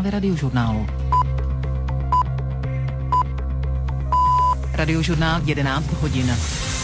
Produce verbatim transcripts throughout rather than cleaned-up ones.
zprávy Radiožurnálu. Radiožurnál jedenáct hodin.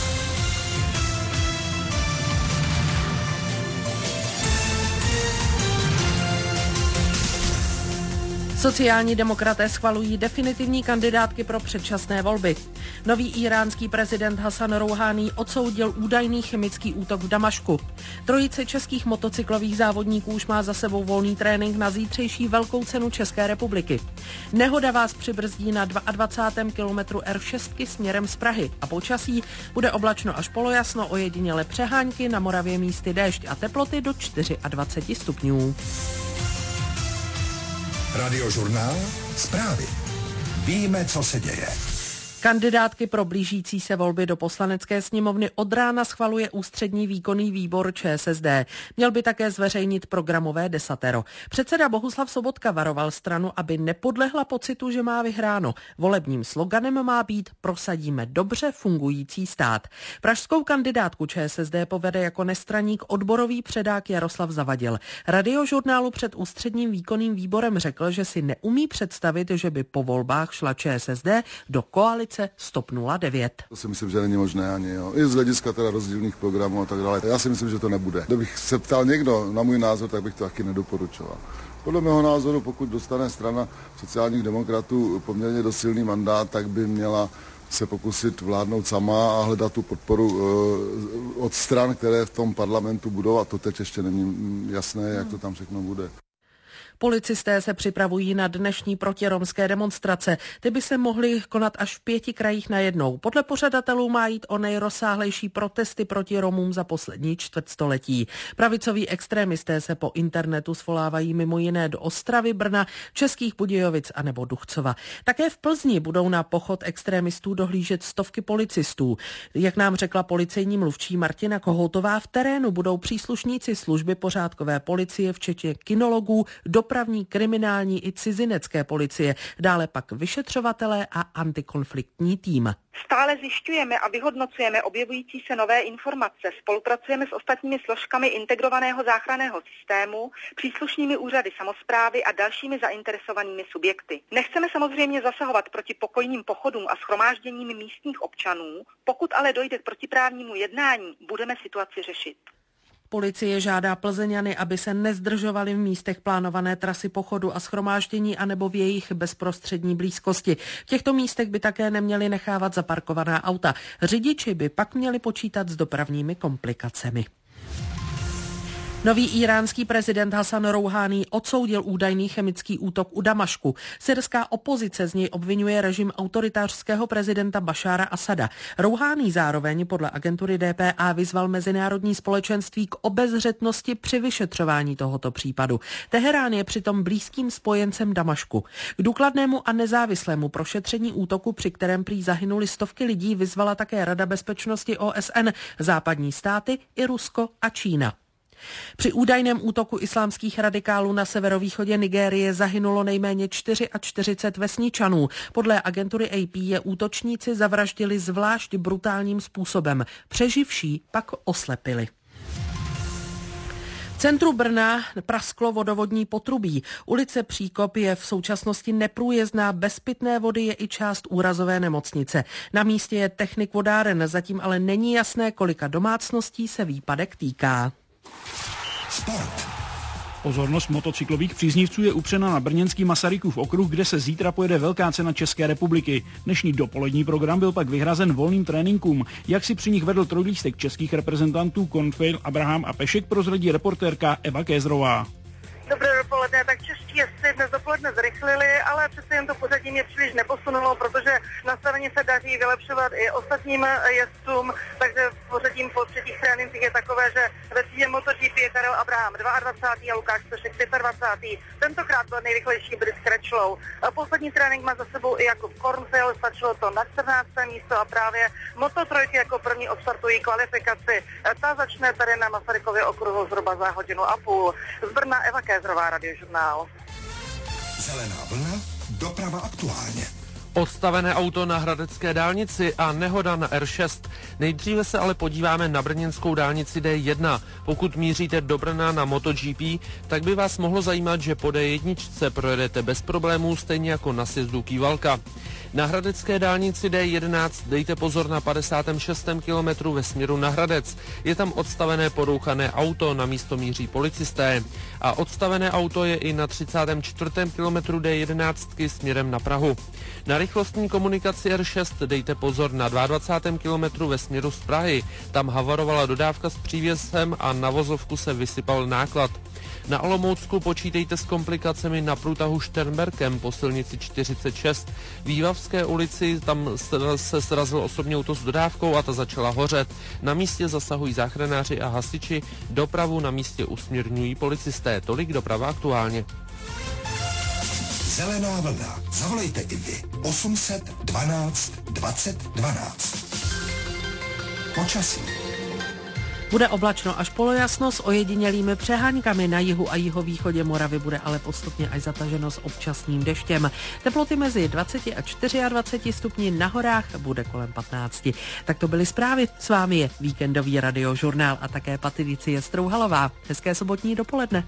Sociální demokraté schvalují definitivní kandidátky pro předčasné volby. Nový íránský prezident Hasan Rouhání odsoudil údajný chemický útok v Damašku. Trojice českých motocyklových závodníků už má za sebou volný trénink na zítřejší velkou cenu České republiky. Nehoda vás přibrzdí na dvacátém druhém kilometru R šest směrem z Prahy a počasí bude oblačno až polojasno, ojediněle přehánky, na Moravě místy déšť a teploty do dvacet čtyři stupňů. Radiožurnál, zprávy. Víme, co se děje. Kandidátky pro blížící se volby do Poslanecké sněmovny od rána schvaluje Ústřední výkonný výbor ČSSD. Měl by také zveřejnit programové desatero. Předseda Bohuslav Sobotka varoval stranu, aby nepodlehla pocitu, že má vyhráno. Volebním sloganem má být prosadíme dobře fungující stát. Pražskou kandidátku ČSSD povede jako nestraník odborový předák Jaroslav Zavadil. Radiožurnálu před Ústředním výkonným výborem řekl, že si neumí představit, že by po volbách šla ČSSD do koalice Stop nula devět. To si myslím, že není možné ani, jo. I z hlediska teda rozdílných programů a tak dále. Já si myslím, že to nebude. Kdybych se ptal někdo na můj názor, tak bych to taky nedoporučoval. Podle mého názoru, pokud dostane strana sociálních demokratů poměrně dosilný mandát, tak by měla se pokusit vládnout sama a hledat tu podporu uh, od stran, které v tom parlamentu budou, a to teď ještě není jasné, jak to tam všechno bude. Policisté se připravují na dnešní protiromské demonstrace. Ty by se mohly konat až v pěti krajích najednou. Podle pořadatelů má jít o nejrozsáhlejší protesty proti Romům za poslední čtvrtstoletí. Pravicoví extrémisté se po internetu svolávají mimo jiné do Ostravy, Brna, Českých Budějovic a nebo Duchcova. Také v Plzni budou na pochod extrémistů dohlížet stovky policistů. Jak nám řekla policejní mluvčí Martina Kohoutová, v terénu budou příslušníci služby pořádkové policie, včetně kinologů, dopravní, kriminální i cizinecké policie, dále pak vyšetřovatelé a antikonfliktní tým. Stále zjišťujeme a vyhodnocujeme objevující se nové informace, spolupracujeme s ostatními složkami integrovaného záchranného systému, příslušnými úřady samosprávy a dalšími zainteresovanými subjekty. Nechceme samozřejmě zasahovat proti pokojným pochodům a shromážděním místních občanů, pokud ale dojde k protiprávnímu jednání, budeme situaci řešit. Policie žádá Plzeňany, aby se nezdržovali v místech plánované trasy pochodu a shromáždění anebo v jejich bezprostřední blízkosti. V těchto místech by také neměli nechávat zaparkovaná auta. Řidiči by pak měli počítat s dopravními komplikacemi. Nový íránský prezident Hasan Rouhání odsoudil údajný chemický útok u Damašku. Syrská opozice z něj obvinuje režim autoritářského prezidenta Bašára Asada. Rouhání zároveň podle agentury D P A vyzval mezinárodní společenství k obezřetnosti při vyšetřování tohoto případu. Teherán je přitom blízkým spojencem Damašku. K důkladnému a nezávislému prošetření útoku, při kterém prý zahynuli stovky lidí, vyzvala také Rada bezpečnosti O S N, západní státy i Rusko a Čína. Při údajném útoku islámských radikálů na severovýchodě Nigérie zahynulo nejméně čtyřicet čtyři vesničanů. Podle agentury A P je útočníci zavraždili zvlášť brutálním způsobem. Přeživší pak oslepili. V centru Brna prasklo vodovodní potrubí. Ulice Příkop je v současnosti neprůjezdná, bez pitné vody je i část úrazové nemocnice. Na místě je technik vodáren, zatím ale není jasné, kolika domácností se výpadek týká. Sport. Pozornost motocyklových příznivců je upřena na brněnský Masarykův okruh, kde se zítra pojede velká cena České republiky. Dnešní dopolední program byl pak vyhrazen volným tréninkům. Jak si při nich vedl trojlístek českých reprezentantů Konfejl, Abraham a Pešek, prozradí reportérka Eva Kézrová. Dobré dopoledne, tak čeští jezdci dnes dopoledne zrychlili, ale přece jen to pořadí mě příliš neposunulo, protože nastavení se daří vylepšovat i ostatním jezdcům, takže pořadím po třetích trénincích je takové, že ve třídě MotoGP je Karel Abraham dvacátý druhý a Lukáš Pešek dvacátý pátý Tentokrát byl nejrychlejší Brit s Crutchlou. Poslední trénink má za sebou i Jakub Kornfeld, stačilo to na čtrnácté místo a právě Moto trojky jako první odstartují kvalifikaci. Ta začne tady na Masarykově okruhu zhruba za hodinu a půl. Z Brna Eva Kézrová, Radiožurnál. Zelená vlna, doprava aktuálně. Odstavené auto na hradecké dálnici a nehoda na R šest. Nejdříve se ale podíváme na brněnskou dálnici D jedna. Pokud míříte do Brna na MotoGP, tak by vás mohlo zajímat, že po D jedna projedete bez problémů, stejně jako na sjezdu Kývalka. Na hradecké dálnici D jedenáct dejte pozor na padesátém šestém kilometru ve směru na Hradec. Je tam odstavené porouchané auto, na místo míří policisté. A odstavené auto je i na třicátém čtvrtém kilometru D jedenáct směrem na Prahu. Na rychlostní komunikaci R šest dejte pozor na dvacátém druhém kilometru ve směru z Prahy. Tam havarovala dodávka s přívěsem a na vozovku se vysypal náklad. Na Olomoucku počítejte s komplikacemi na průtahu Šternberkem po silnici čtyřicet šest. V Jívavské ulici tam se srazil osobní auto s dodávkou a ta začala hořet. Na místě zasahují záchranáři a hasiči, dopravu na místě usměrňují policisté. Tolik doprava aktuálně. Zelená vlna. Zavolejte i vy. osm set dvanáct dvacet dvanáct. Počasí. Bude oblačno až polojasno s ojedinělými přeháňkami. Na jihu a jihovýchodě Moravy bude ale postupně až zataženo s občasným deštěm. Teploty mezi dvacet a dvacet čtyři stupni, na horách bude kolem patnáct. Tak to byly zprávy. S vámi je víkendový radiožurnál a také Patricie Strouhalová. Hezké sobotní dopoledne.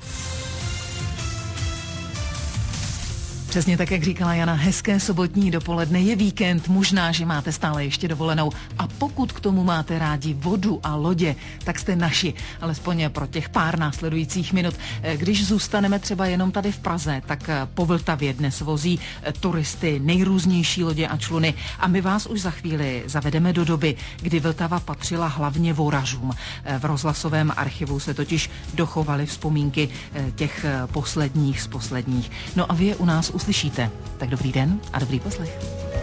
Přesně tak, jak říkala Jana, hezké sobotní dopoledne, je víkend, možná, že máte stále ještě dovolenou a pokud k tomu máte rádi vodu a lodě, tak jste naši, alespoň pro těch pár následujících minut. Když zůstaneme třeba jenom tady v Praze, tak po Vltavě dnes vozí turisty nejrůznější lodě a čluny a my vás už za chvíli zavedeme do doby, kdy Vltava patřila hlavně vorařům. V rozhlasovém archivu se totiž dochovaly vzpomínky těch posledních z posledních. No a vy je u nás uslyšíte. Tak dobrý den a dobrý poslech.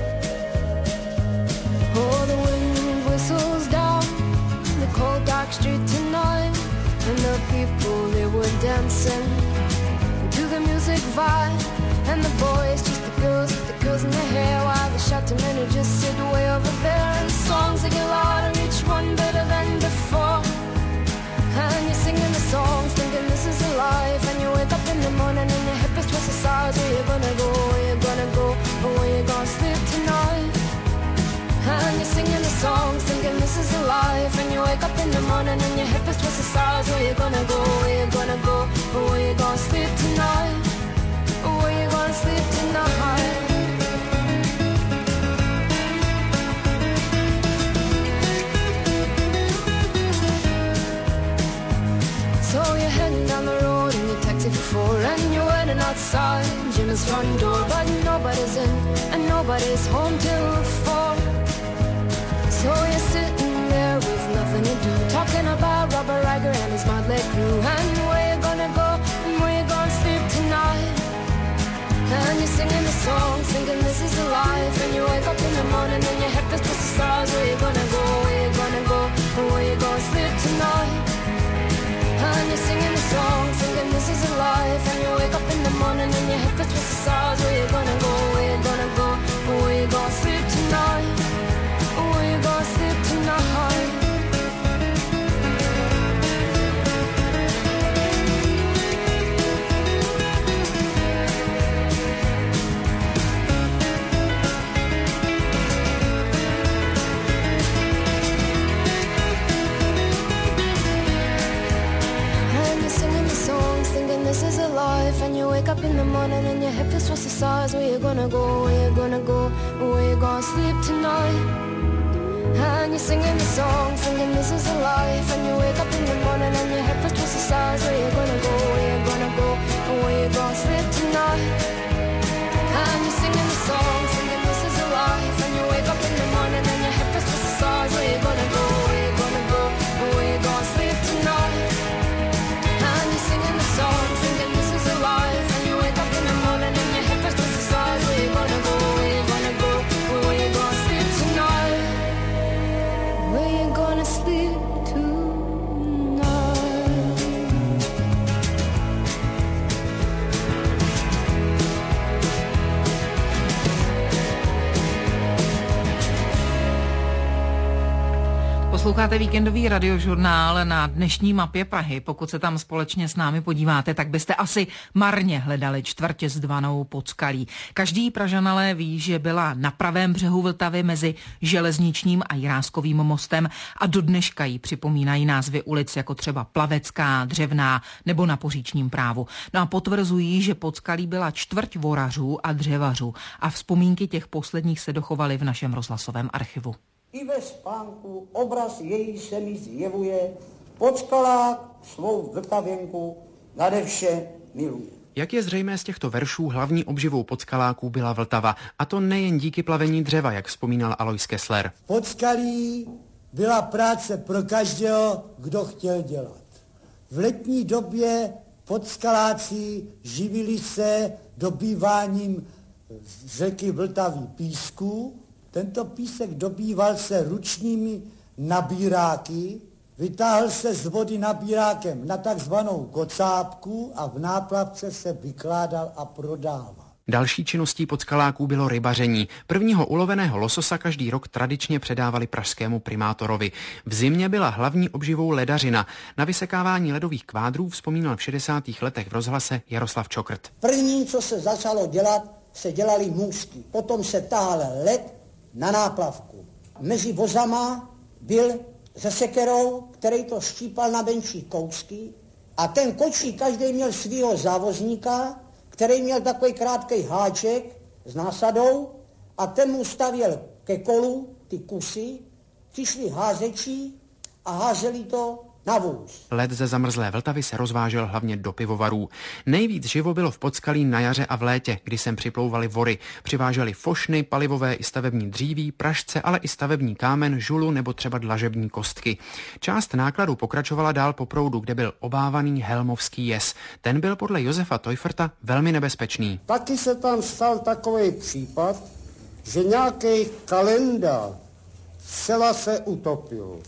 Oh, the wind whistles down the cold dark street tonight, and the people they were dancing to the music vibe, and the boys just the girls, the girls in their hair, while the shouting men who just sit way over there. And songs they get louder, each one better than before. And you're singing the songs, thinking this is a life. And you wake up in the morning and your hip is twisted sides. Where you gonna go, where you gonna go, or where you gonna sleep tonight? And you're singing the songs, thinking this is a life. And you wake up in the morning and your hip is twisted sides. Where you gonna go, where you gonna go, or where you gonna sleep tonight? Or where you gonna sleep tonight? So you're heading down the road in your taxi for four, and you're waiting outside Jim's front door, but nobody's in and nobody's home till four. So you're sitting there with nothing to do, talking about Robert Riger and his motley crew, and where you gonna go and where you gonna sleep tonight. And you're singing the songs, thinking this is a life. And you wake up in the morning and your head feels twisted stars. Where you gonna go, where you gonna go, and where you gonna sleep tonight? And you're singing the song, thinking this is a life. And you wake up in the morning and your head feels twisted stars. Where you gonna go, where you gonna go, and where you gonna sleep tonight? Where you gonna sleep tonight? This is a life, and you wake up in the morning and your hip is twisted sides. Where you gonna go, where you gonna go, where you gonna sleep tonight? And you're singing the song, singing this is a life. And you wake up in the morning and your hip is twisted sides. Where you gonna go, where you gonna go, where you gonna sleep tonight? And you're singing the song, singing this is a life. And you wake up in the morning and your hip is twisted sides. Where you gonna go, where you gonna go, where you gonna sleep tonight? And you're singing the song, singing this is a life. And you wake up in the morning and your hip is twisted sides. Where you gonna go, where you gonna go, where you gonna sleep tonight? Where you gonna sleep tonight? Posloucháte víkendový radiožurnál na dnešní mapě Prahy. Pokud se tam společně s námi podíváte, tak byste asi marně hledali čtvrť zdvanou Podskalí. Každý Pražan ale ví, že byla na pravém břehu Vltavy mezi Železničním a Jiráskovým mostem a do dneška jí připomínají názvy ulic jako třeba Plavecká, Dřevná nebo na Poříčním právu. No a potvrzují, že Podskalí byla čtvrť vorařů a dřevařů a vzpomínky těch posledních se dochovaly v našem rozhlasovém archivu. I ve spánku obraz její se mi zjevuje, Podskalák svou Vltavěnku nade vše miluje. Jak je zřejmé z těchto veršů, hlavní obživou Podskaláků byla Vltava. A to nejen díky plavení dřeva, jak vzpomínal Alois Kessler. V Podskalí byla práce pro každého, kdo chtěl dělat. V letní době Podskaláci živili se dobýváním z řeky Vltavy písku. Tento písek dobýval se ručními nabíráky, vytáhl se z vody nabírákem na takzvanou kocápku a v náplavce se vykládal a prodával. Další činností Podskaláků bylo rybaření. Prvního uloveného lososa každý rok tradičně předávali pražskému primátorovi. V zimě byla hlavní obživou ledařina. Na vysekávání ledových kvádrů vzpomínal v šedesátých letech v rozhlase Jaroslav Čokrt. První, co se začalo dělat, se dělali můstky. Potom se tahal led na náplavku. Mezi vozama byl se sekerou, který to štípal na menší kousky a ten kočík každý měl svýho závozníka, který měl takový krátký háček s násadou a ten mu stavěl ke kolu ty kusy, přišli házeči a házeli to na vůz. Led ze zamrzlé Vltavy se rozvážel hlavně do pivovarů. Nejvíc živo bylo v Podskalí na jaře a v létě, kdy sem připlouvaly vory. Přiváželi fošny, palivové i stavební dříví, prašce, ale i stavební kámen, žulu nebo třeba dlažební kostky. Část nákladu pokračovala dál po proudu, kde byl obávaný helmovský jez. Ten byl podle Josefa Teuferta velmi nebezpečný. Taky se tam stal takový případ, že nějaký kalenda zcela se utopil.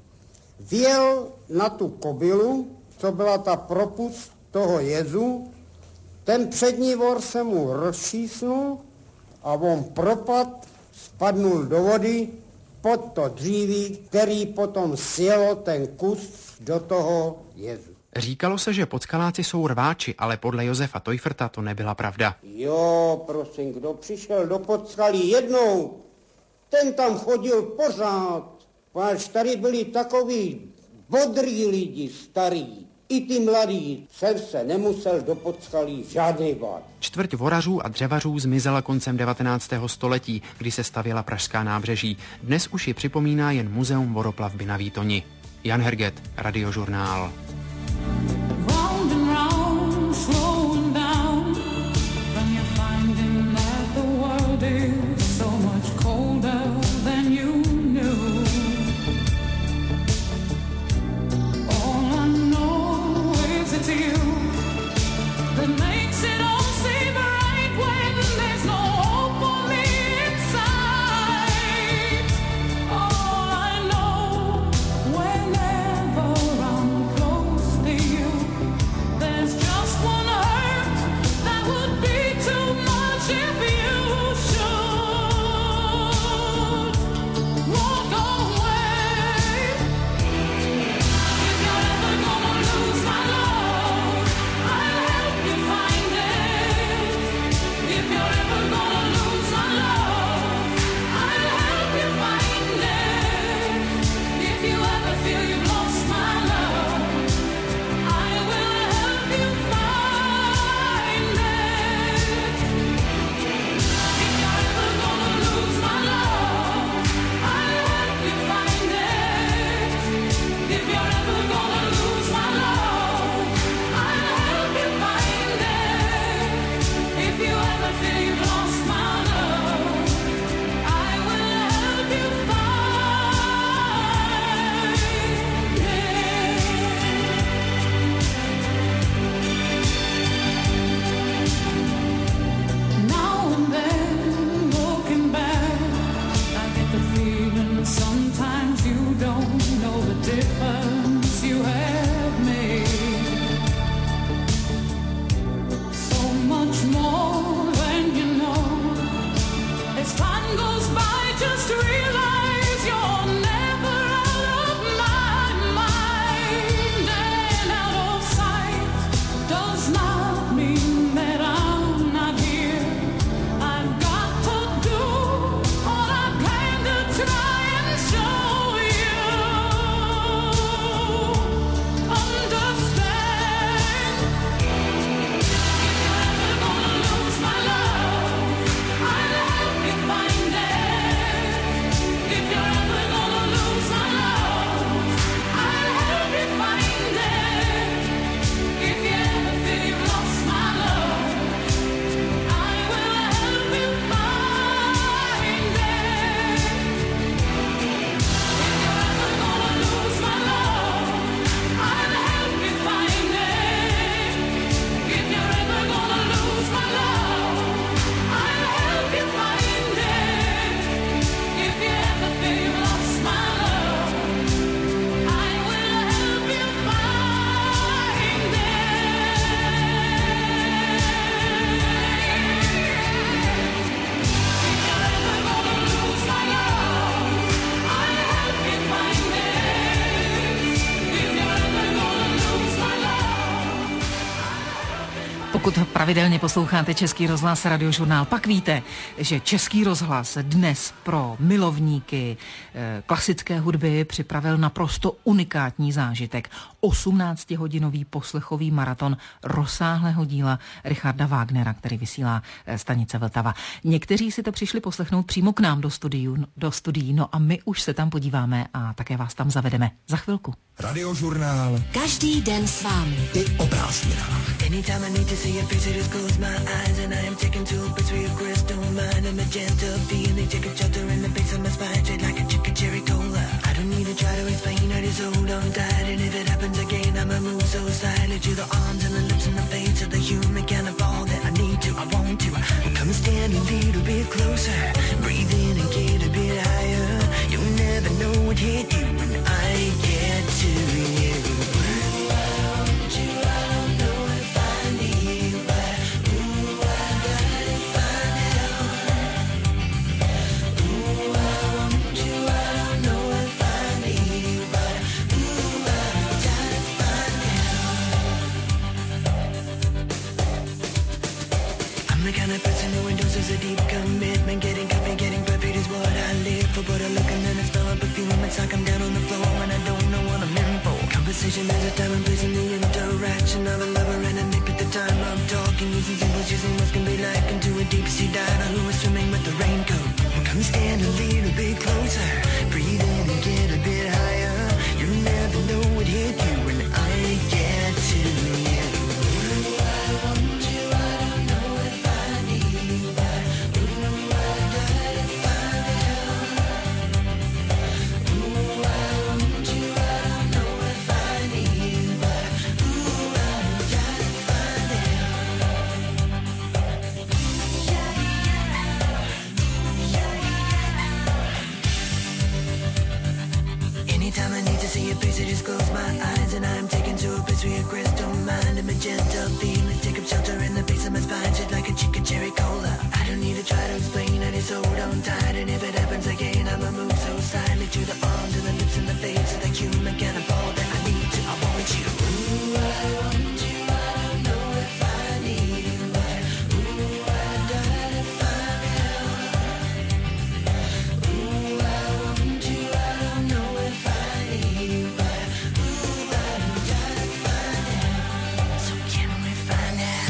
Vjel na tu kobylu, co byla ta propust toho jezu, ten přední vor se mu rozšísnul a on propad, spadnul do vody pod to dříví, který potom sjelo ten kus do toho jezu. Říkalo se, že Podskaláci jsou rváči, ale podle Josefa Teuferta to nebyla pravda. Jo, prosím, kdo přišel do Podskalí jednou, ten tam chodil pořád. Až tady byli takoví bodrý lidi, starí, i ty mladí, jsem se nemusel do Podskalí žádnej bát. Čtvrť vorařů a dřevařů zmizela koncem devatenáctého století, kdy se stavěla pražská nábřeží. Dnes už ji připomíná jen muzeum vodoplavby na Výtoni. Jan Herget, Radiožurnál. Pokud pravidelně posloucháte Český rozhlas Radiožurnál, pak víte, že Český rozhlas dnes pro milovníky klasické hudby připravil naprosto unikátní zážitek. osmnáctihodinový poslechový maraton rozsáhlého díla Richarda Wagnera, který vysílá stanice Vltava. Někteří si to přišli poslechnout přímo k nám do studií, do studií, no a my už se tam podíváme a také vás tam zavedeme za chvilku. Radiožurnál. Každý den s vámi. I o prázdninách. Anytime I need to see a face, I just close my eyes and I am taken to a place where your crystal mind and magenta feeling take a shelter in the base of my spine, straight like a chicken cherry cola. I don't need to try to explain, I just hold on tight, and if it happens again, I'ma move so silently to the arms and the lips and the face of the human kind of all that I need to, I want to. Come and stand a little bit closer, breathe in and get a bit higher. You'll never know what hit you when I get to you. The kind of person who endorses a deep commitment. Getting coffee, getting perfect is what I live for. But I look and then I smell a perfume. It's like I'm down on the floor and I don't know what I'm in for. Conversation is a time and place in the interaction of a lover and a nip at the time of talking. Using symbols, using what can be like into a deep sea diver who is swimming with the raincoat. Come stand a little bit closer, breathe in and get a bit higher. You never know what hit you when I get to you. Anytime I need to see your face, I just close my eyes and I'm taken to a place where your crystal mind and magenta feeling take up shelter in the base of my spine, shaped like a chicken cherry cola. I don't need to try to explain, I just hold on tight, and if it happens again, I'ma move so silently to the arms and the lips and the face of the human kind of all that I need to, I want you. Ooh, I want you, I don't know if I need you, but ooh, I die to find out. Ooh, I want you, I don't know if I need you, but ooh, I die to find out. So can we find out?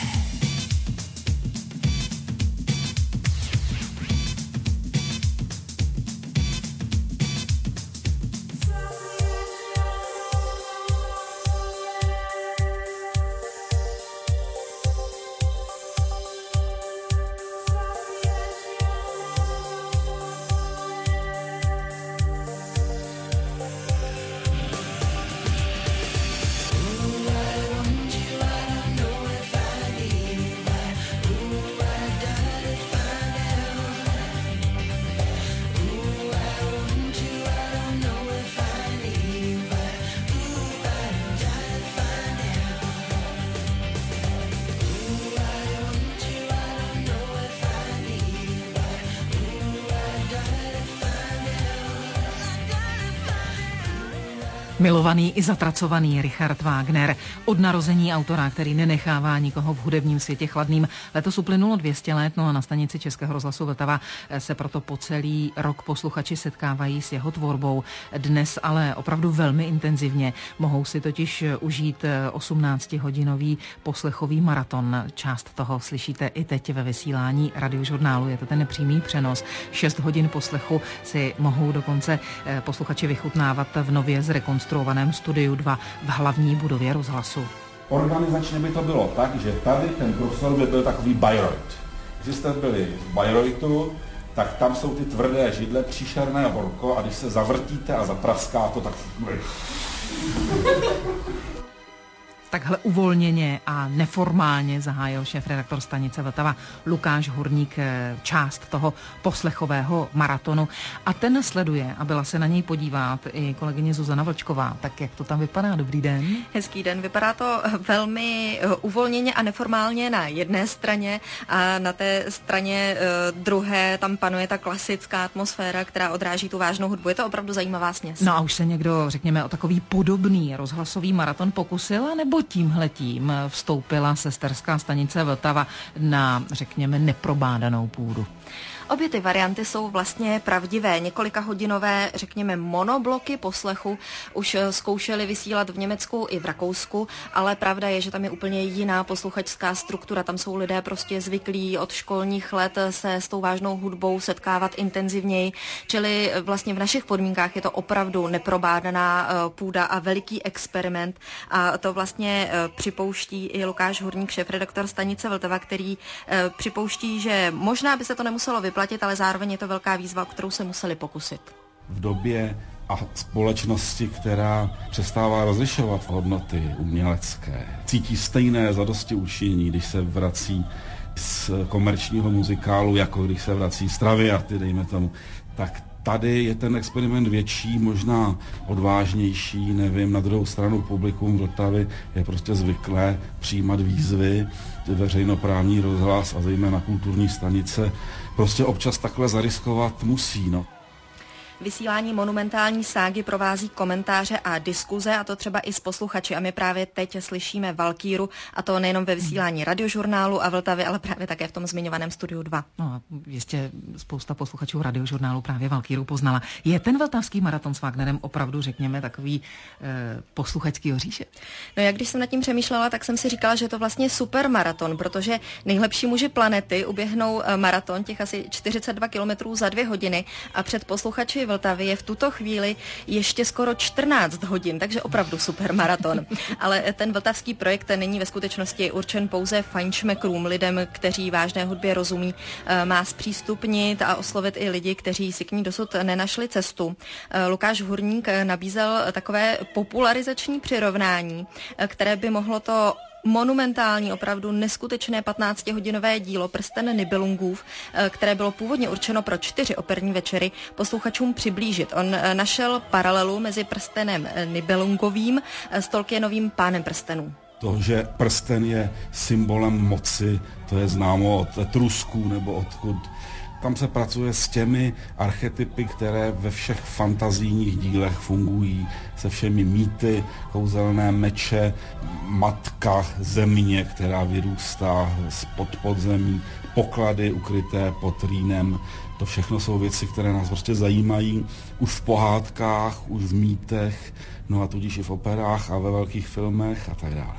Milovaný i zatracovaný Richard Wagner, od narození autora, který nenechává nikoho v hudebním světě chladným. Letos uplynulo dvě stě let, no a na stanici Českého rozhlasu Vltava se proto po celý rok posluchači setkávají s jeho tvorbou. Dnes ale opravdu velmi intenzivně. Mohou si totiž užít osmnáctihodinový poslechový maraton. Část toho slyšíte i teď ve vysílání Radiožurnálu. Je to ten přímý přenos. Šest hodin poslechu si mohou dokonce posluchači vychutnávat v nově zrekonstruovaném studiu dva v hlavní budově rozhlasu. Organizačně by to bylo tak, že tady ten prostor by byl takový Bayreuth. Když jste byli v Bayreuthu, tak tam jsou ty tvrdé židle, příšerné horko a když se zavrtíte a zapraská to, tak... Takhle uvolněně a neformálně zahájil šéfredaktor stanice Vltava Lukáš Hurník část toho poslechového maratonu. A ten sleduje a byla se na něj podívat i kolegyně Zuzana Vlčková. Tak jak to tam vypadá? Dobrý den. Hezký den. Vypadá to velmi uvolněně a neformálně na jedné straně a na té straně druhé tam panuje ta klasická atmosféra, která odráží tu vážnou hudbu. Je to opravdu zajímavá směs. No a už se někdo, řekněme, o takový podobný rozhlasový maraton pokusil, nebo tímhletím vstoupila sesterská stanice Vltava na, řekněme, neprobádanou půdu? Obě ty varianty jsou vlastně pravdivé. Několika hodinové, řekněme, monobloky poslechu už zkoušeli vysílat v Německu i v Rakousku, ale pravda je, že tam je úplně jiná posluchačská struktura. Tam jsou lidé prostě zvyklí od školních let se s tou vážnou hudbou setkávat intenzivněji, čili vlastně v našich podmínkách je to opravdu neprobádaná půda a veliký experiment. A to vlastně připouští i Lukáš Hurník, šéfredaktor stanice Vltava, který připouští, že možná by se to nemuselo vyplatit, ale zároveň je to velká výzva, o kterou se museli pokusit. V době a společnosti, která přestává rozlišovat hodnoty umělecké, cítí stejné zadosti učinění, když se vrací z komerčního muzikálu, jako když se vrací z Traviaty, dejme tomu, tak tady je ten experiment větší, možná odvážnější, nevím, na druhou stranu publikum Vltavy je prostě zvyklé přijímat výzvy, veřejnoprávní rozhlas a zejména kulturní stanice prostě občas takhle zariskovat musí, no. Vysílání monumentální ságy provází komentáře a diskuze, a to třeba i s posluchači. A my právě teď slyšíme Valkýru, a to nejenom ve vysílání Radiožurnálu a Vltavy, ale právě také v tom zmiňovaném Studiu dva. No a jistě spousta posluchačů Radiožurnálu právě Valkýru poznala. Je ten vltavský maraton s Wagnerem opravdu, řekněme, takový e, posluchačský oříšek? No jak když jsem nad tím přemýšlela, tak jsem si říkala, že je to vlastně super maraton, protože nejlepší muži planety uběhnou maraton těch asi čtyřicet dva kilometrů za dvě hodiny a před posluchači Vltavy je v tuto chvíli ještě skoro čtrnáct hodin, takže opravdu super maraton. Ale ten vltavský projekt není ve skutečnosti určen pouze fajnšmekrům, lidem, kteří vážné hudbě rozumí. Má zpřístupnit a oslovit i lidi, kteří si k ní dosud nenašli cestu. Lukáš Hurník nabízel takové popularizační přirovnání, které by mohlo to monumentální, opravdu neskutečné patnáctihodinové dílo Prsten Nibelungův, které bylo původně určeno pro čtyři operní večery, posluchačům přiblížit. On našel paralelu mezi Prstenem Nibelungovým s Tolkienovým Pánem prstenů. To, že prsten je symbolem moci, to je známo od Etrusků nebo odkud. Tam se pracuje s těmi archetypy, které ve všech fantazijních dílech fungují, se všemi mýty, kouzelné meče, matka země, která vyrůstá spod podzemí, poklady ukryté pod Rýnem. To všechno jsou věci, které nás prostě zajímají už v pohádkách, už v mýtech, no a tudíž i v operách a ve velkých filmech a tak dále.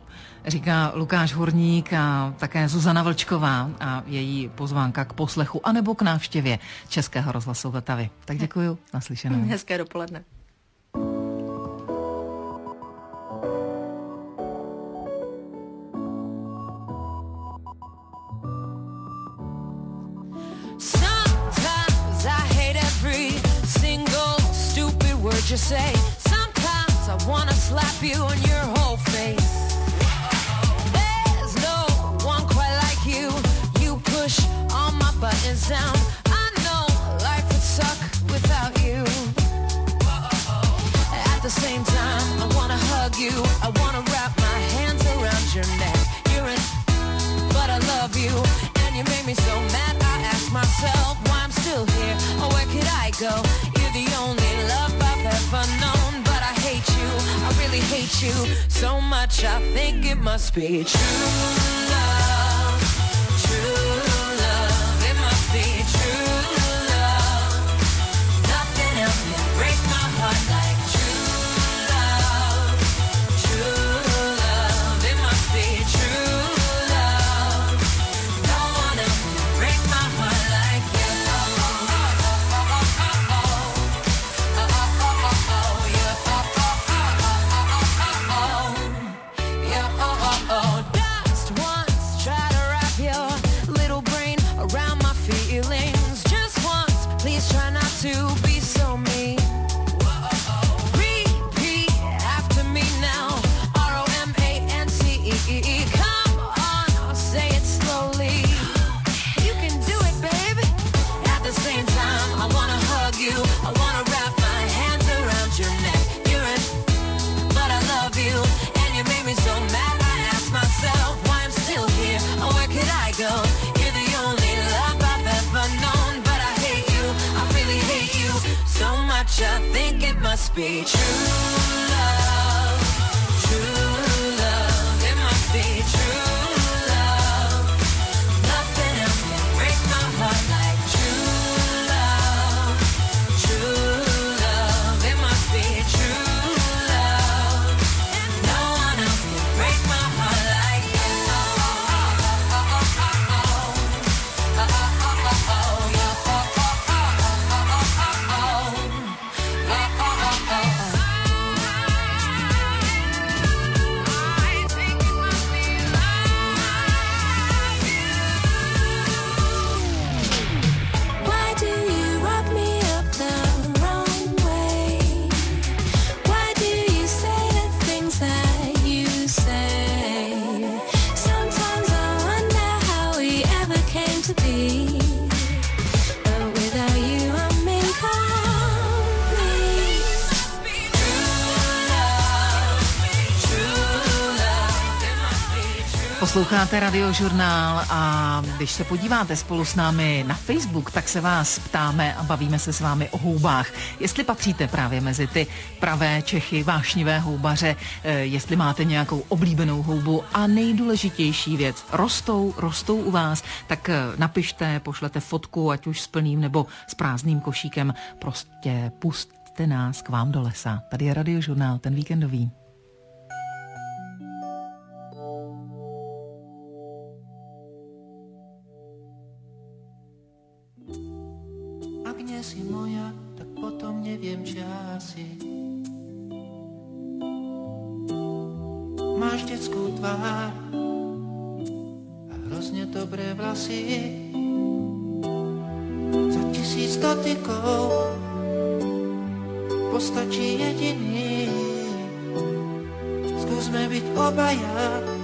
Říká Lukáš Hurník a také Zuzana Vlčková a její pozvánka k poslechu anebo k návštěvě Českého rozhlasu Vltavy. Tak děkuju, naslyšenou. Hezké dopoledne. Sometimes I hate every single stupid word you say. Sometimes I wanna slap you on your whole face. Buttons down. I know life would suck without you. At the same time, I wanna hug you. I wanna wrap my hands around your neck. You're in, but I love you, and you made me so mad. I ask myself why I'm still here. Oh, where could I go? You're the only love I've ever known, but I hate you. I really hate you so much. I think it must be true love, true. Be true love. Nothing else can break my heart like true love. True love. It must be true love. No one else can break my heart like you. Oh, oh, oh, oh, oh, oh, oh, oh, oh, yeah, oh, oh, oh, oh, oh, yeah, oh, oh, oh. Just once, try to wrap your little brain around my feelings just once. Please try not to be so mean. Repeat after me now. R O M A N C E. Come on, I'll say it slowly. You can do it, baby. At the same time, I wanna hug you. I wanna wrap my hands around your neck. You're in, but I love you, and you made me so mad. I ask myself why I'm still here. Oh, where could I go? You're the only love I've ever known, but I hate you, I really hate you so much. I think it must be true love, true love. be. But without you, I'm incomplete. Posloucháte Radiožurnál a když se podíváte spolu s námi na Facebook, tak se vás ptáme a bavíme se s vámi o houbách. Jestli patříte právě mezi ty pravé Čechy, vášnivé houbaře, jestli máte nějakou oblíbenou houbu a nejdůležitější věc, rostou, rostou u vás, tak napište, pošlete fotku, ať už s plným nebo s prázdným košíkem, prostě pusťte nás k vám do lesa. Tady je Radiožurnál, ten víkendový. Si moja, tak potom neviem časy. Máš detskú tvár a hrozne dobré vlasy. Za tisíc dotykov postačí jediný. Skúsme byť obaja,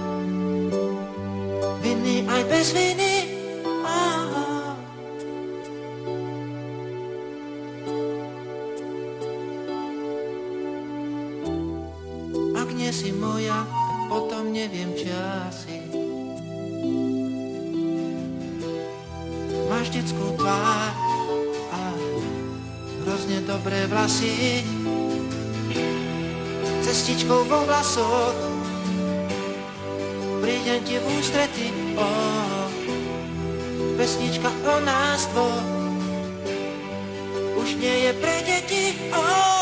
vinný aj bez viny. Si moja, tak potom neviem časy. Máš detskú tvár a hrozne dobré vlasy. Cestičkou vo vlasoch prídem ti v ústrety. Oh, pesnička o nás dvoch už nie je pre deti. Oh,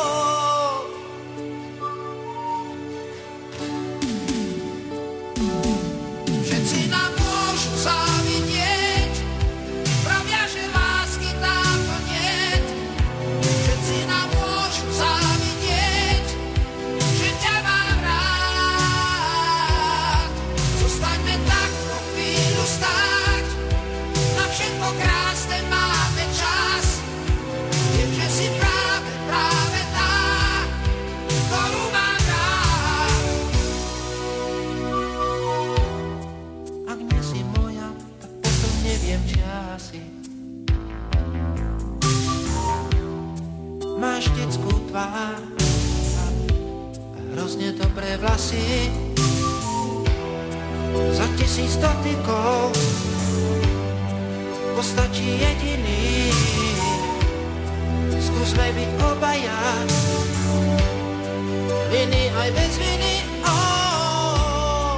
máš detskú tvár a hrozne dobré vlasy. Za tisíc dotykov postačí jediný. Skúsme byť obaja, viny aj bez viny. Oh.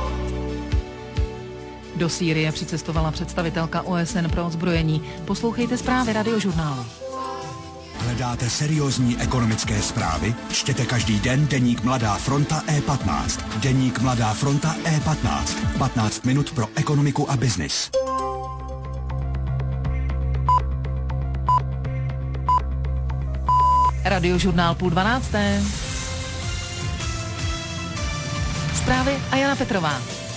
Do Sýrie přicestovala představitelka O S N pro odzbrojení. Poslouchejte zprávy Radiožurnálu. Hledáte seriózní ekonomické zprávy? Čtěte každý den deník Mladá fronta E patnáct. Deník Mladá fronta E patnáct. patnáct minut pro ekonomiku a biznis. Radiožurnál půl dvanácté. Zprávy a Jana Petrová.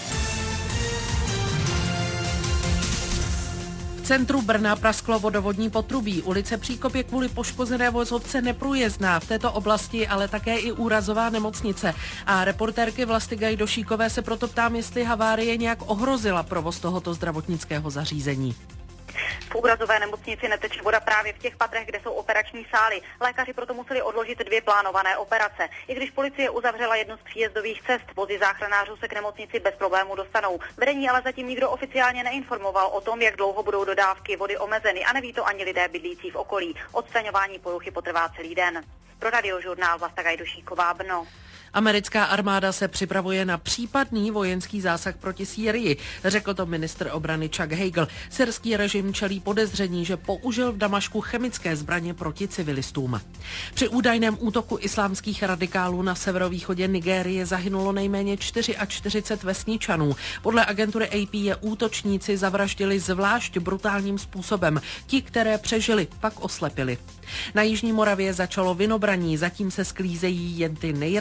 V centru Brna prasklo vodovodní potrubí. Ulice Příkop je kvůli poškozené vozovce neprůjezdná. V této oblasti ale také i úrazová nemocnice. A reportérky Vlasty Gajdošíkové se proto ptám, jestli havárie nějak ohrozila provoz tohoto zdravotnického zařízení. V úrazové nemocnici neteče voda právě v těch patrech, kde jsou operační sály. Lékaři proto museli odložit dvě plánované operace. I když policie uzavřela jednu z příjezdových cest, vozy záchranářů se k nemocnici bez problémů dostanou. Vedení ale zatím nikdo oficiálně neinformoval o tom, jak dlouho budou dodávky vody omezeny a neví to ani lidé bydlící v okolí. Odstraňování poruchy potrvá celý den. Pro Radiožurnál Vlasta Gajdošíková, Brno. Americká armáda se připravuje na případný vojenský zásah proti Sýrii, řekl to ministr obrany Chuck Hagel. Syrský režim čelí podezření, že použil v Damašku chemické zbraně proti civilistům. Při údajném útoku islámských radikálů na severovýchodě Nigérie zahynulo nejméně čtyřicet čtyři vesničanů. Podle agentury A P je útočníci zavraždili zvlášť brutálním způsobem. Ti, které přežili, pak oslepili. Na Jižní Moravě začalo vinobraní, zatím se sklízejí jen ty nejranější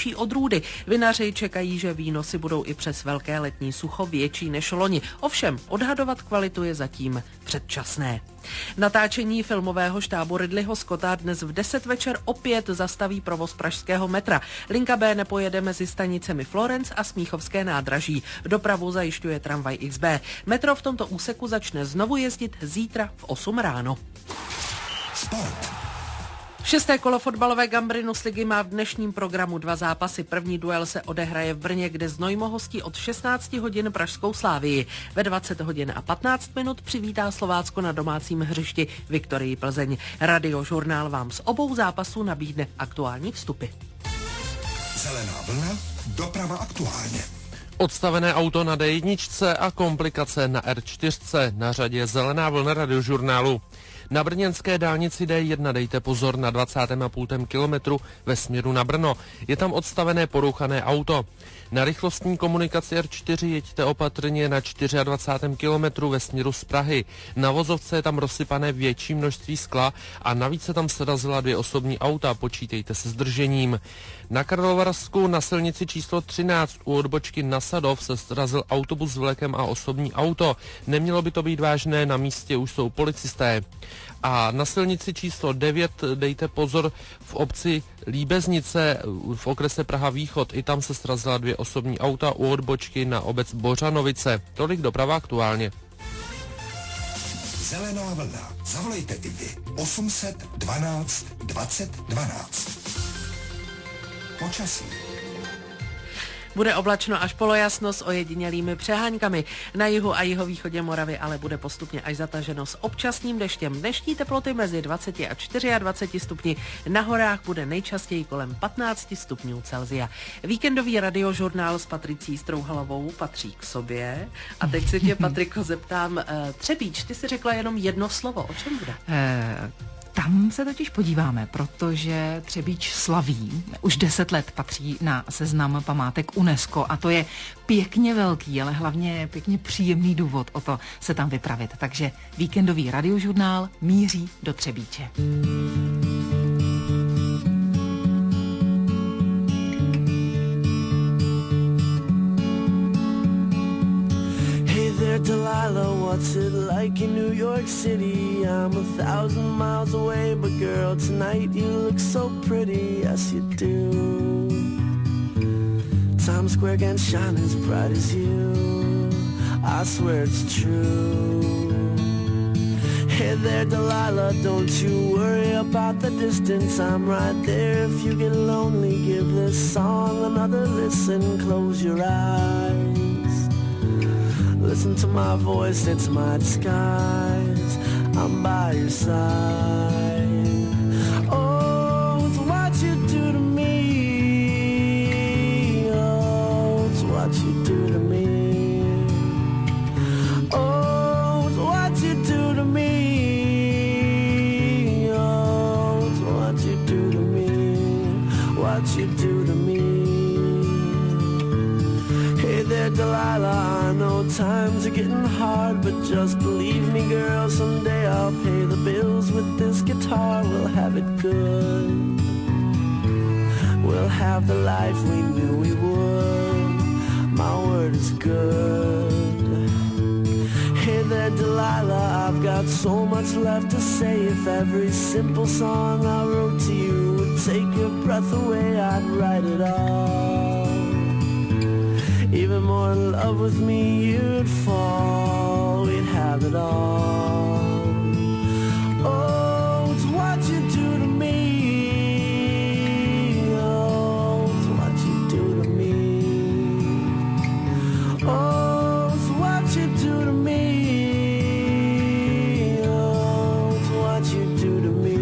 levnější odrůdy. Vinaři čekají, že výnosy budou i přes velké letní sucho větší než loni. Ovšem, odhadovat kvalitu je zatím předčasné. Natáčení filmového štábu Ridleyho Scotta dnes v deset večer opět zastaví provoz pražského metra. Linka B nepojede mezi stanicemi Florence a Smíchovské nádraží. Dopravu zajišťuje tramvaj X B. Metro v tomto úseku začne znovu jezdit zítra v osm ráno. Sport. Šesté kolo fotbalové Gambrinus ligy má v dnešním programu dva zápasy. První duel se odehraje v Brně, kde Znojmo hostí od šestnáct hodin pražskou Slávii. Ve dvacet hodin a patnáct minut přivítá Slovácko na domácím hřišti Viktorii Plzeň. Radiožurnál vám z obou zápasů nabídne aktuální vstupy. Zelená vlna, doprava aktuálně. Odstavené auto na D jedna a komplikace na R čtyři. Na řadě zelená vlna radiožurnálu. Na brněnské dálnici D jedna dejte pozor na dvacátém a půl kilometru ve směru na Brno. Je tam odstavené porouchané auto. Na rychlostní komunikaci R čtyři jeďte opatrně na dvacátém čtvrtém kilometru ve směru z Prahy. Na vozovce je tam rozsypané větší množství skla a navíc se tam srazila dvě osobní auta, počítejte se zdržením. Na Karlovarsku na silnici číslo třináct u odbočky na Sadov se srazil autobus s vlekem a osobní auto. Nemělo by to být vážné, na místě už jsou policisté. A na silnici číslo devět dejte pozor v obci Líbeznice v okrese Praha Východ. I tam se srazila dvě osobní auta u odbočky na obec Bořanovice. Tolik doprava aktuálně. Zelená vlna. Zavolejte i vy. osm set dvanáct dvacet dvanáct. Počasí. Bude oblačno až polojasno s ojedinělými přeháňkami. Na jihu a jihovýchodě Moravy ale bude postupně až zataženo s občasným deštěm. Dnešní teploty mezi dvacet a dvacet čtyři stupni. Na horách bude nejčastěji kolem patnáct stupňů Celsia. Víkendový radiožurnál s Patricí Strouhalovou patří k sobě. A teď se tě, Patriko, zeptám. Třebíč, ty jsi řekla jenom jedno slovo. O čem bude? Eh... Tam se totiž podíváme, protože Třebíč slaví, už deset let patří na seznam památek UNESCO a to je pěkně velký, ale hlavně pěkně příjemný důvod o to se tam vypravit. Takže víkendový radiožurnál míří do Třebíče. Delilah, what's it like in New York City? I'm a thousand miles away, but girl, tonight you look so pretty, yes you do. Times Square can't shine as bright as you, I swear it's true. Hey there, Delilah, don't you worry about the distance, I'm right there. If you get lonely, give this song another listen, close your eyes. Listen to my voice, it's my disguise, I'm by your side. Oh, it's what you do to me. Oh, it's what you do to me. Oh, it's what you do to me. Oh, it's what you do to me. What you do to me. Hey there, Delilah, I know times are getting hard, but just believe me, girl, someday I'll pay the bills with this guitar. We'll have it good. We'll have the life we knew we would. My word is good. Hey there, Delilah, I've got so much left to say. If every simple song I wrote to you would take your breath away, I'd write it all. Even more in love with me you'd fall, we'd have it all. Oh, it's what you do to me. Oh, it's what you do to me. Oh, it's what you do to me. Oh, it's what you do to me.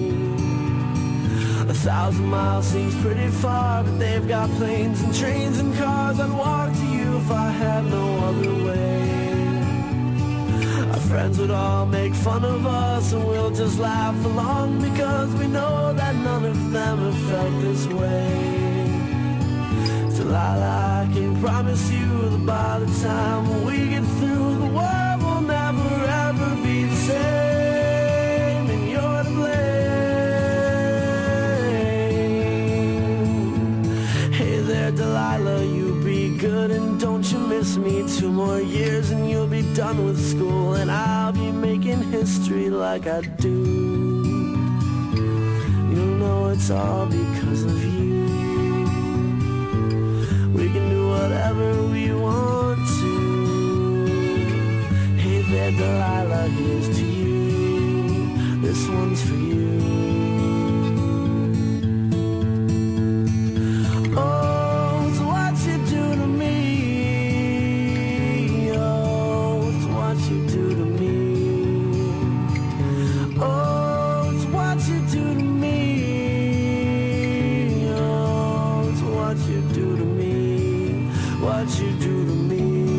A thousand miles seems pretty far, but they've got planes and trains and cars. I'd walk to you if I had no other way. Our friends would all make fun of us, and we'll just laugh along because we know that none of them have felt this way. Delilah, I can promise you that by the time we get through, the world will never ever be the same, and you're to blame. done with school and I'll be making history like I do. You'll know it's all because of you. We can do whatever we want to. Hey there, Delilah, here's to you. This one's for you. Oh, it's what you do to me. Oh, it's what you do to me. Oh, it's what you do to me. Oh, it's what you do to me. What you do to me.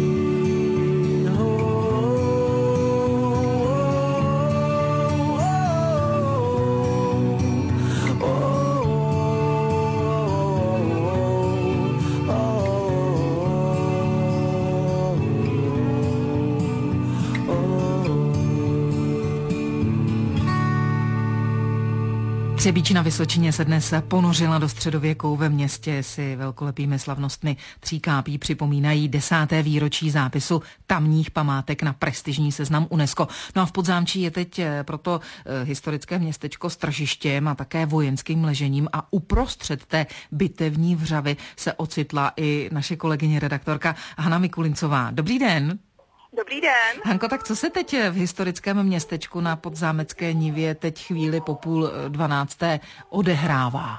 Třebíč na Vysočině se dnes ponořila do středověku. Ve městě si velkolepými slavnostmi Tříkápí připomínají desáté výročí zápisu tamních památek na prestižní seznam UNESCO. No a v Podzámčí je teď proto historické městečko s tržištěm a také vojenským ležením a uprostřed té bitevní vřavy se ocitla i naše kolegyně redaktorka Hana Mikulincová. Dobrý den. Dobrý den. Hanko, tak co se teď v historickém městečku na Podzámecké nivě teď chvíli po půl dvanácté odehrává?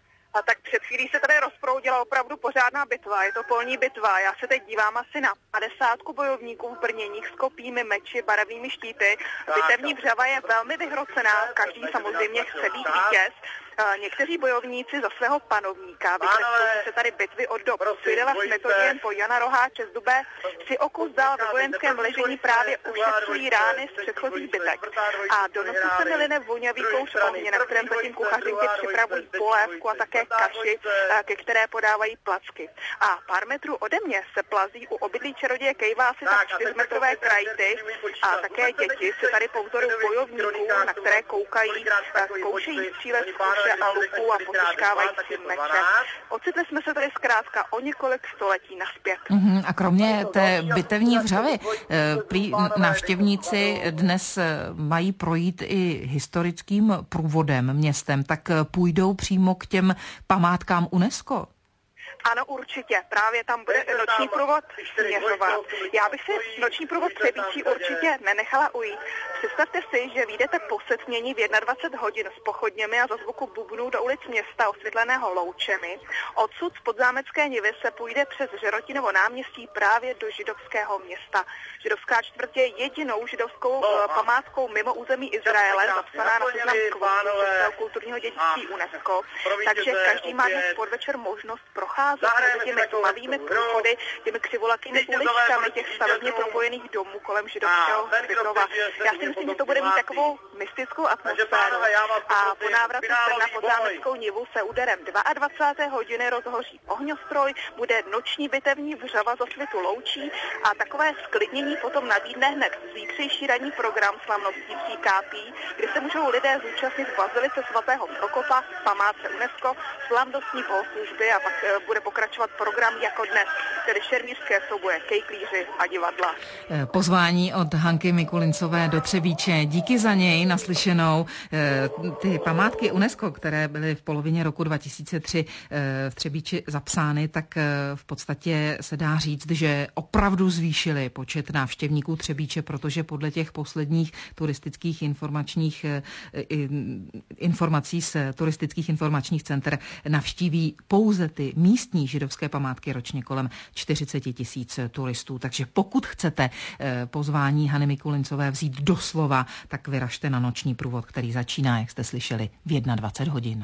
A tak před chvílí se tady rozproudila opravdu pořádná bitva, je to polní bitva. Já se teď dívám asi na padesátku bojovníků v brněních s kopími, meči, barevnými štíty. Bitevní vřava je velmi vyhrocená, každý samozřejmě chce být vítěz. Někteří bojovníci za svého panovníka vykreslují se tady bitvy od dob Cyrila s Metodiem po Jana Roháče z Dube, si o kus dál ve vojenském ležení právě ušetřují rány z předchozích bitek. A donosí se mi line vonavý kouř ohně, na kterém zatím kuchařinky připravují polévku a také kaši, ke které podávají placky. A pár metrů ode mě se plazí u obydlí čaroděje Kejva asi tak čtyřmetrové krajty a také děti se tady po vzoru bojovníků, na které koukají, zkoušejí střílet z kuše a luku a potiškávají si meče. Ocitli jsme se tady zkrátka o několik století nazpět. Mm-hmm. A kromě té bitevní vřavy, prý návštěvníci dnes mají projít i historickým průvodem městem, tak půjdou přímo k těm památkám UNESCO? Ano, určitě. Právě tam bude noční průvod směřovat. Já bych si noční průvod Třebíčí určitě nenechala ujít. Představte si, že vyjdete po setmění v dvacet jedna hodin s pochodněmi a za zvuku bubnů do ulic města osvětleného loučemi. Odsud z Podzámecké nivy se půjde přes Žerotinovo náměstí právě do židovského města. Židovská čtvrť je jedinou židovskou uh, památkou mimo území Izraele, zapsaná na seznam Světového kulturního dědictví UNESCO. Takže každý má dnes podvečer možnost procházet těmi tmavými průchody, těmi křivolakými uličkami těch stavebně propojených domů kolem židovského hřbitova. Já si myslím, že to bude mít takovou mystickou atmosféru. A po návratu sem na Podzámeckou nivu se úderem dvacáté druhé hodiny rozhoří ohňostroj, bude noční bitevní vřava za světu loučí a takové sklidnění potom nabídne hned zítřejší ranní program slavností Tříkápí, kde se můžou lidé zúčastnit v bazilice svatého Prokopa, památce UNESCO, slavnostní bohoslužby a pak bude pokračovat program jako dnes, tedy šermířské souboje, kejklíři a divadla. Pozvání od Hanky Mikulincové do Třebíče. Díky za něj, naslyšenou. Ty památky UNESCO, které byly v polovině roku dva tisíce tři v Třebíči zapsány, tak v podstatě se dá říct, že opravdu zvýšily počet návštěvníků Třebíče, protože podle těch posledních turistických informačních informací z turistických informačních center navštíví pouze ty místní židovské památky ročně kolem čtyřicet tisíc turistů. Takže pokud chcete pozvání Hany Mikulincové vzít doslova, tak vyražte na noční průvod, který začíná, jak jste slyšeli, v dvacet jedna hodin.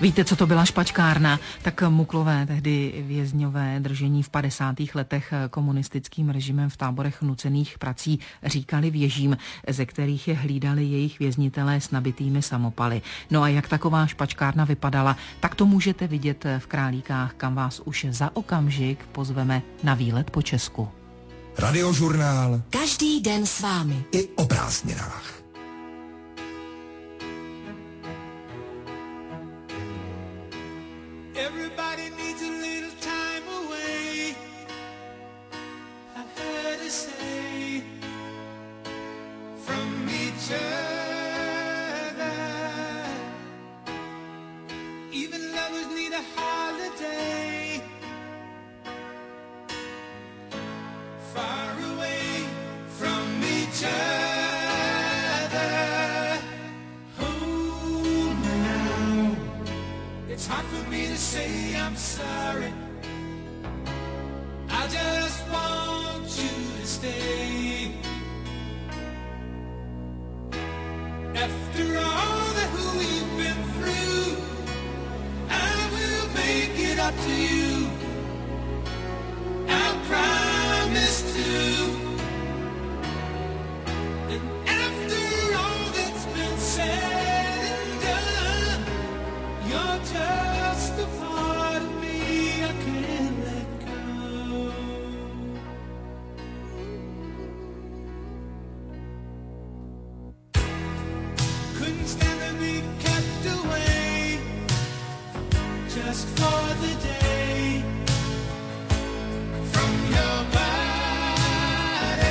Víte, co to byla špačkárna? Tak muklové, tehdy vězňové držení v padesátých letech komunistickým režimem v táborech nucených prací říkali věžím, ze kterých je hlídali jejich věznitelé s nabitými samopaly. No a jak taková špačkárna vypadala, tak to můžete vidět v Králíkách, kam vás už za okamžik pozveme na výlet po Česku. Radiožurnál. Každý den s vámi. I o prázdninách. Everybody needs a little time away. I heard her say from each other. Even lovers need a holiday. Far away from each other. Hold me now. It's hard for me to say I'm sorry. I just want you to stay. After all that we've been through, I will make it up to you. I promise to. And after all that's been said and done, you're just a part of me I can't let go. Couldn't stand to be kept away just for the day from your body.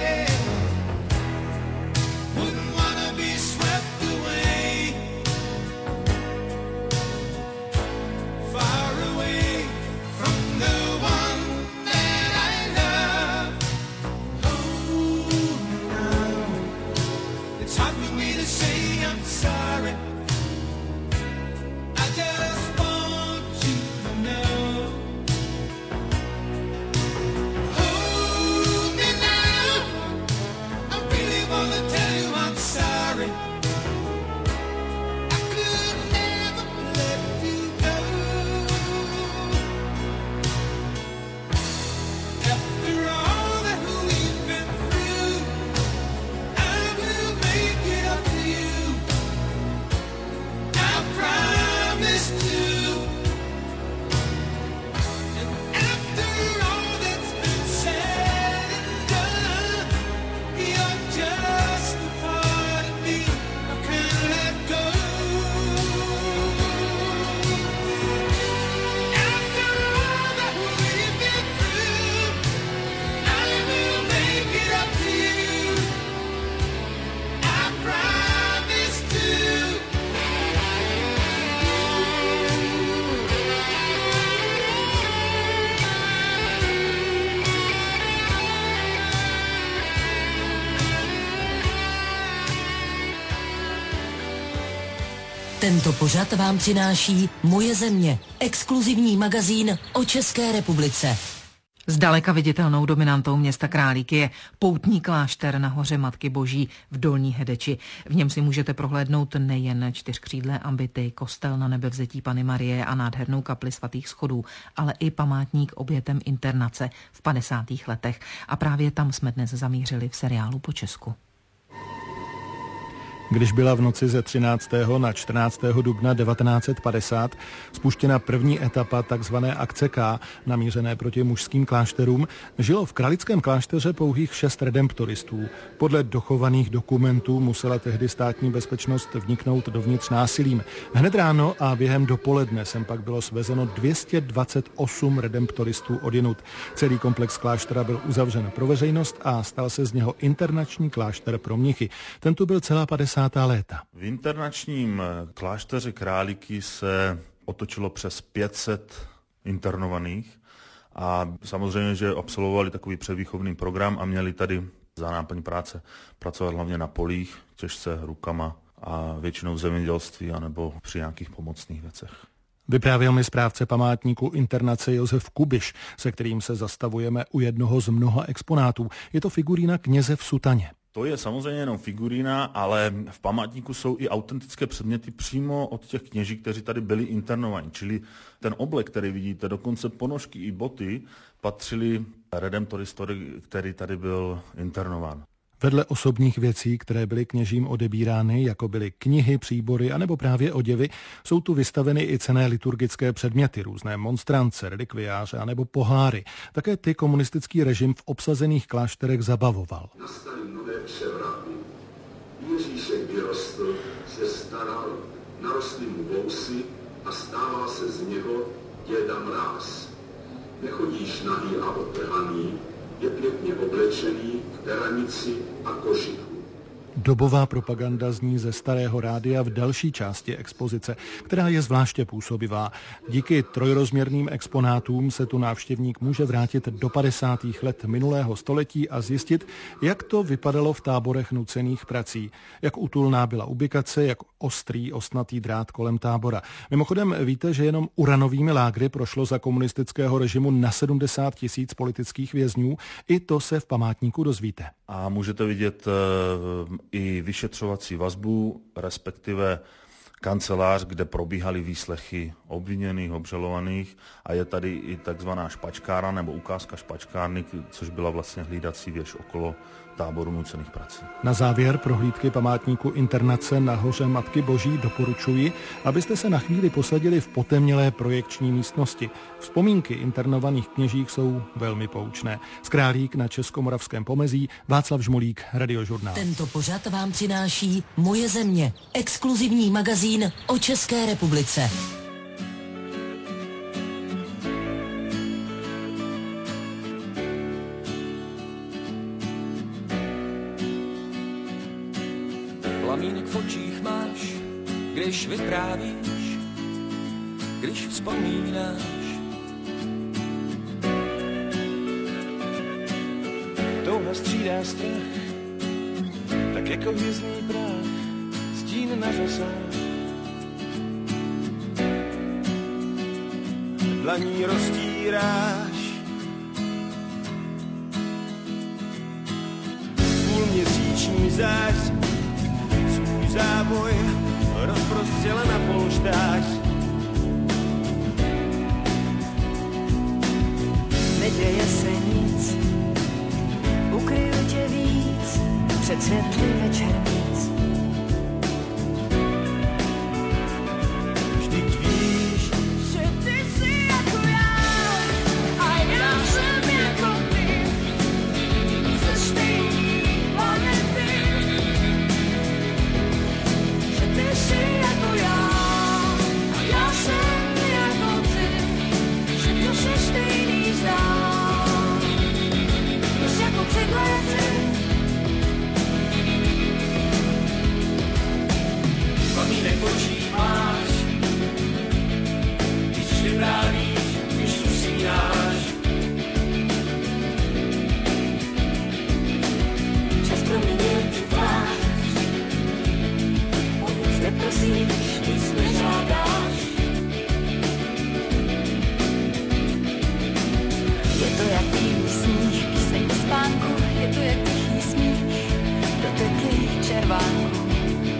Wouldn't wanna be swept away. Far away from the one that I love. Oh, no. It's hard for me to say I'm sorry. I just want you to know. Hold me now. I really wanna tell you I'm sorry. I could never let you go. After all that we've been through, I will make it up to you. I promise to. And after all that's been said and done, you're just a part of me I can't let go. After all that we've been through, I will make it up to you. I promise to. Tento pořad vám přináší Moje země, exkluzivní magazín o České republice. Zdaleka viditelnou dominantou města Králíky je poutní klášter na hoře Matky Boží v Dolní Hedeči. V něm si můžete prohlédnout nejen čtyřkřídlé ambity, kostel na Nebevzetí Panny Marie a nádhernou kapli svatých schodů, ale i památník obětem internace v padesátých letech. A právě tam jsme dnes zamířili v seriálu Po Česku. Když byla v noci ze třináctého na čtrnáctého dubna devatenáct set padesát spuštěna první etapa takzvané akce K, namířené proti mužským klášterům, žilo v kralickém klášteře pouhých šest redemptoristů. Podle dochovaných dokumentů musela tehdy státní bezpečnost vniknout dovnitř násilím. Hned ráno a během dopoledne sem pak bylo svezeno dvě stě dvacet osm redemptoristů odjinud. Celý komplex kláštera byl uzavřen pro veřejnost a stal se z něho internační klášter pro mnichy. Ten tu byl celá padesátá léta. V internačním klášteře Králíky se otočilo přes pět set internovaných a samozřejmě, že absolvovali takový převýchovný program a měli tady za náplň práce pracovat hlavně na polích, těžce rukama a většinou v zemědělství anebo při nějakých pomocných věcech. Vyprávěl mi správce památníku internace Josef Kubiš, se kterým se zastavujeme u jednoho z mnoha exponátů. Je to figurína kněze v sutaně. To je samozřejmě jenom figurína, ale v památníku jsou i autentické předměty přímo od těch kněží, kteří tady byli internovaní. Čili ten oblek, který vidíte, dokonce ponožky i boty, patřili redemptoristovi, který tady byl internován. Vedle osobních věcí, které byly kněžím odebírány, jako byly knihy, příbory anebo právě oděvy, jsou tu vystaveny i cenné liturgické předměty, různé monstrance, relikviáře anebo poháry. Také ty komunistický režim v obsazených klášterech zabavoval. Nastaly nové převraty. Ježíšek vyrostl, se staral, narostly mu vousy a stává se z něho děda Mráz. Nechodíš nahý a otrhaný, je pěkně oblečený v peranici a košiku. Dobová propaganda zní ze Starého rádia v další části expozice, která je zvláště působivá. Díky trojrozměrným exponátům se tu návštěvník může vrátit do padesátých let minulého století a zjistit, jak to vypadalo v táborech nucených prací, jak útulná byla ubikace, jak ostrý ostnatý drát kolem tábora. Mimochodem víte, že jenom uranovými lágry prošlo za komunistického režimu na sedmdesát tisíc politických vězňů. I to se v památníku dozvíte. A můžete vidět i vyšetřovací vazbu, respektive kancelář, kde probíhaly výslechy obviněných, obžalovaných, a je tady i takzvaná špačkára nebo ukázka špačkárny, což byla vlastně hlídací věž okolo táboru nucených prací. Na závěr prohlídky památníku internace na Hoře Matky Boží doporučuji, abyste se na chvíli posadili v potemnělé projekční místnosti. Vzpomínky internovaných kněžích jsou velmi poučné. Z Králík na Českomoravském pomezí, Václav Žmolík, Radiožurnál. Tento pořad vám přináší Moje země, exkluzivní magazín o České republice. Plamínek v očích máš, když vyprávíš, když vzpomínáš. Touha střídá strach, tak jako hvězdný prach, stín na řasách. Dlaní roztíráš, půlměsíční zář, svůj závoj rozprostřela na polštář. Neděje se nic, ukryju tě víc, před světlý večernic. Vždyť víš, že ty jsi jako já, a já jsem jako ty, ze stejný planety. Že ty jsi jako já, a já jsem jako ty, že to se stejný zdá. Dost jako předlety. Plamínek v očích máš, když vyprávíš, když usínáš. Čas proměnil ti tvář, o nic neprosíš, nic nežádáš. Je to jak tichý sníh, píseň spánku, je to jak tichý smích, doteklý červánku.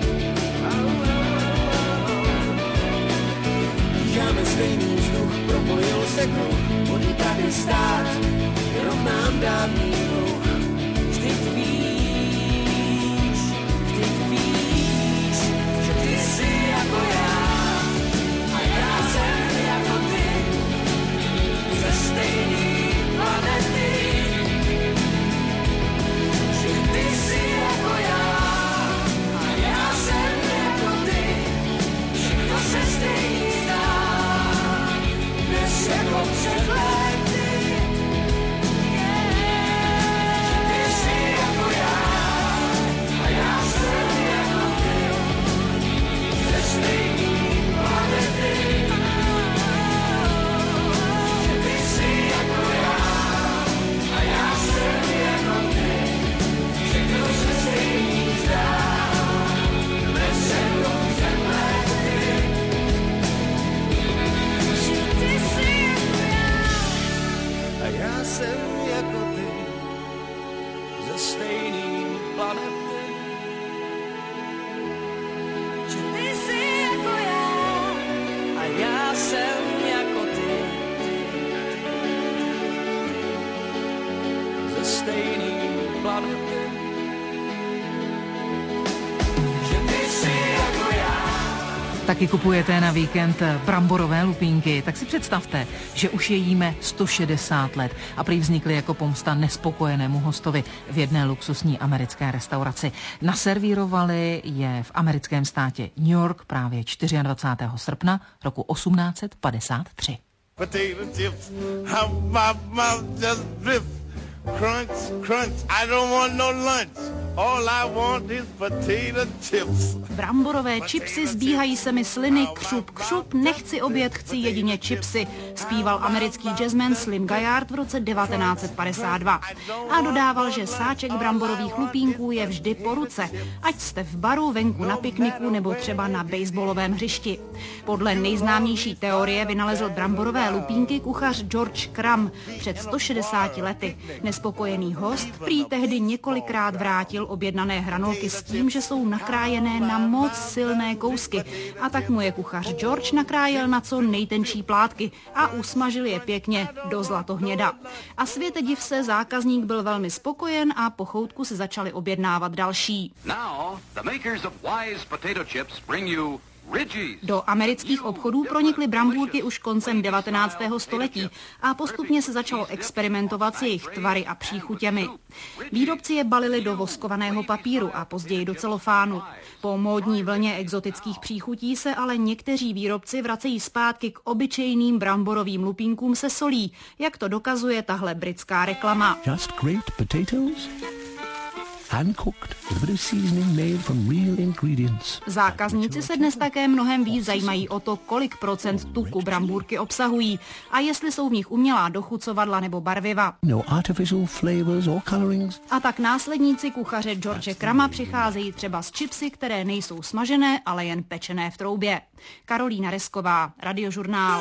Dýcháme stejný vzduch, propojil se kruh, budu tady stát, rok nám dávný dluh. Vždyť víš, vždyť víš, že ty jsi jako já, a já jsem jako ty, ze stejný planety. Že ty jsi jako já, a já jsem jako ty, všechno se stejný zdá, dnes jako před lety. Že ty jsi jako já, part of it. Že ty jsi jako já. Taky kupujete na víkend bramborové lupínky, tak si představte, že už je jíme sto šedesát let a prý vznikly jako pomsta nespokojenému hostovi v jedné luxusní americké restauraci. Naservírovali je v americkém státě New York právě dvacátého čtvrtého srpna roku osmnáct set padesát tři. Potato chips, how my mouth just drips. Crunch, crunch, I don't want no lunch. All I want is potato chips. Bramborové chipsy, zbíhají se mi sliny, křup, křup, nechci oběd, chci jedině chipsy, zpíval americký jazzman Slim Gaillard v roce devatenáct set padesát dva. A dodával, že sáček bramborových lupínků je vždy po ruce, ať jste v baru, venku na pikniku nebo třeba na baseballovém hřišti. Podle nejznámější teorie vynalezl bramborové lupínky kuchař George Crumb před sto šedesáti lety. Nespokojený host prý tehdy několikrát vrátil objednané hranolky s tím, že jsou nakrájené na moc silné kousky. A tak mu je kuchař George nakrájel na co nejtenčí plátky a usmažil je pěkně do zlatohněda. A světe div se, zákazník byl velmi spokojen a po choutku si začali objednávat další. Now, the makers of Wise potato chips bring you Do amerických obchodů pronikly brambůrky už koncem devatenáctého století a postupně se začalo experimentovat s jejich tvary a příchutěmi. Výrobci je balili do voskovaného papíru a později do celofánu. Po módní vlně exotických příchutí se ale někteří výrobci vracejí zpátky k obyčejným bramborovým lupínkům se solí, jak to dokazuje tahle britská reklama. Just great potatoes. Hand-cooked with a bit of seasoning made from real ingredients. Zákazníci se dnes také mnohem víc zajímají o to, kolik procent tuku brambůrky obsahují a jestli jsou v nich umělá dochucovadla nebo barviva. No artificial flavors or colorings. A tak následníci kuchaře George Crumba přicházejí třeba s chipsy, které nejsou smažené, ale jen pečené v troubě. Karolína Resková, Radiožurnál.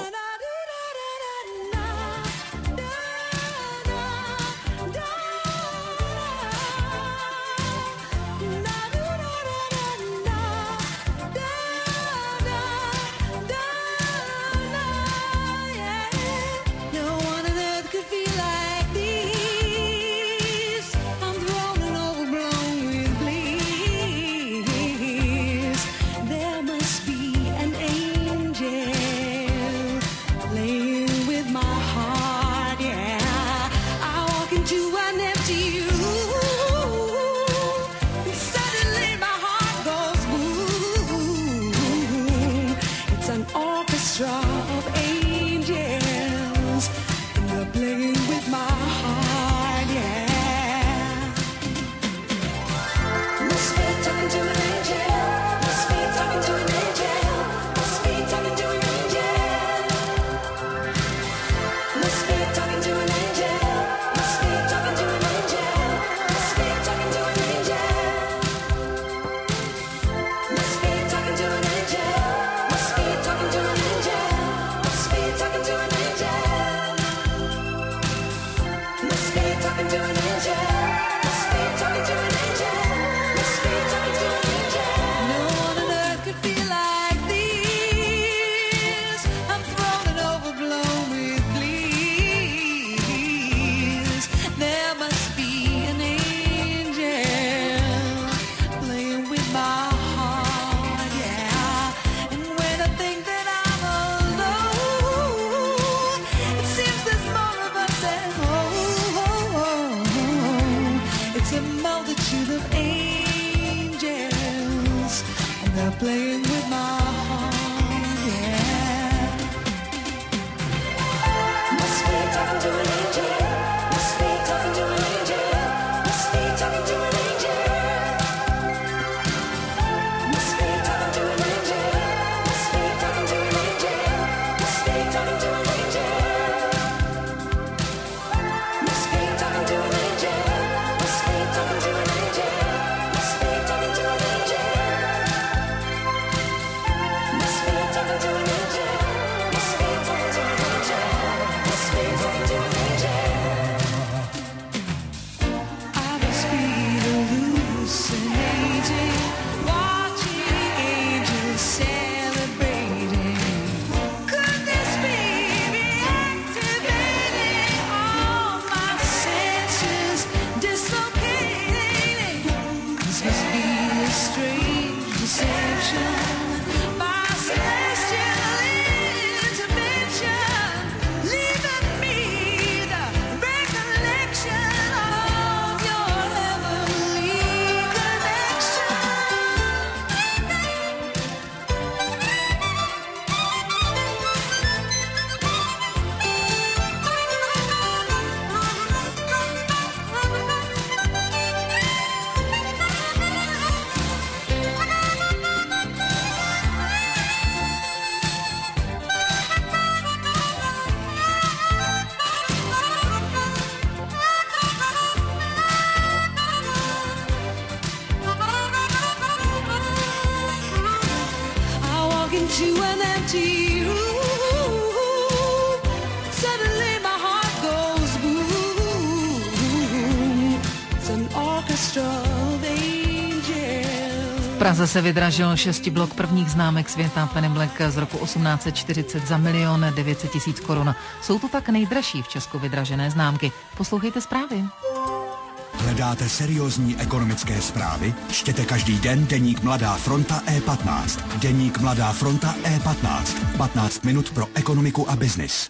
V Praze se vydražil šestiblok prvních známek světa Penny Black z roku osmnáct set čtyřicet za milion devět set tisíc korun. Jsou to tak nejdražší v Česku vydražené známky. Poslouchejte zprávy. Hledáte seriózní ekonomické zprávy? Čtěte každý den deník Mladá fronta E patnáct. Deník Mladá fronta E patnáct. patnáct minut pro ekonomiku a biznis.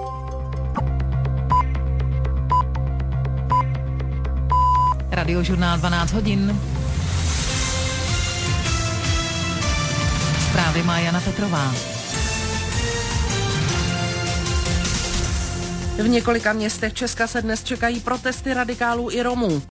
Radiožurnál dvanáct hodin. Zprávy má Jana Petrová. V několika městech Česka se dnes čekají protesty radikálů i Romů.